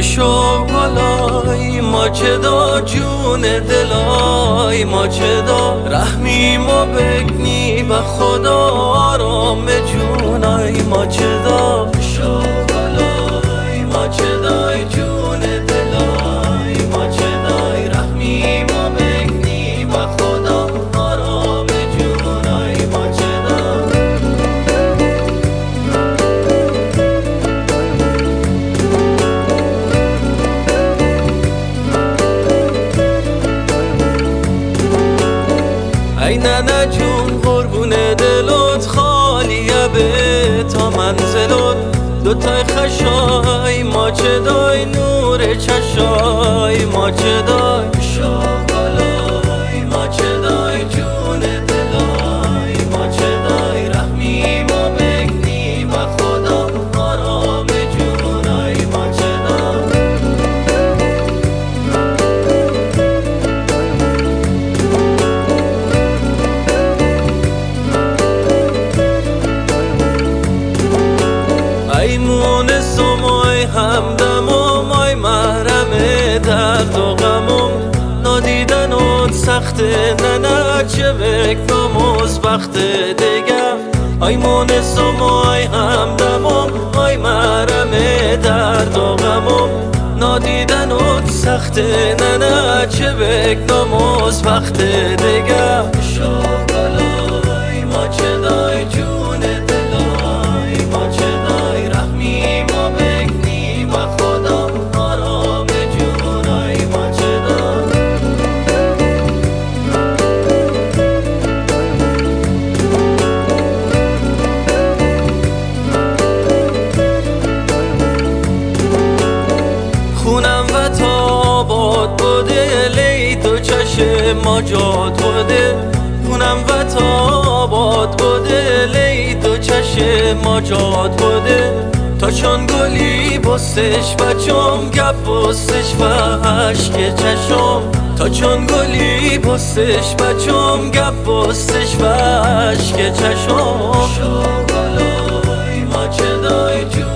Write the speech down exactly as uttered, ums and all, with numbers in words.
شوقالای ما چه دا جون دلای ما چه دا رحمی ما بکنی به خدا آرام جونای ما چه دا شوقالای ما چه دای جون دلای ما چه دای رحمی ما بکنی به خدا آرام جونای ما چه دا ای ننه جون قربون دلت خالیه به تا منزلت دوتای خشای ما چه دای نور چشای ما چه دای شاغلای ما چه دای جون دلای ما چه دای رحمی ما بکنی به خدا آرام جونای ما چه دای ای مونسم ای همدمم ای محرم درد و غمم نادیدنت سخته نه نه چه بکنم از وقت دیگر ای مونسم ای همدمم ای محرم درد و غمم نادیدنت سخته نه نه چه بکنم از وقت دیگر شاغلای ما چه دای جون دلای ما چه دای رحمی ما بکنی به خدا آرام جونای ما چه دای خونم و تابات بوده لی تو چشم ما جاد بوده خونم و تابات بوده لی تو چشم ما جاد بوده تا چون گلی بستش بچم گپ بستش و عشق چشم تا چون گلی بستش بچم گپ بستش و عشق چشم شاغلای ما چه دای جون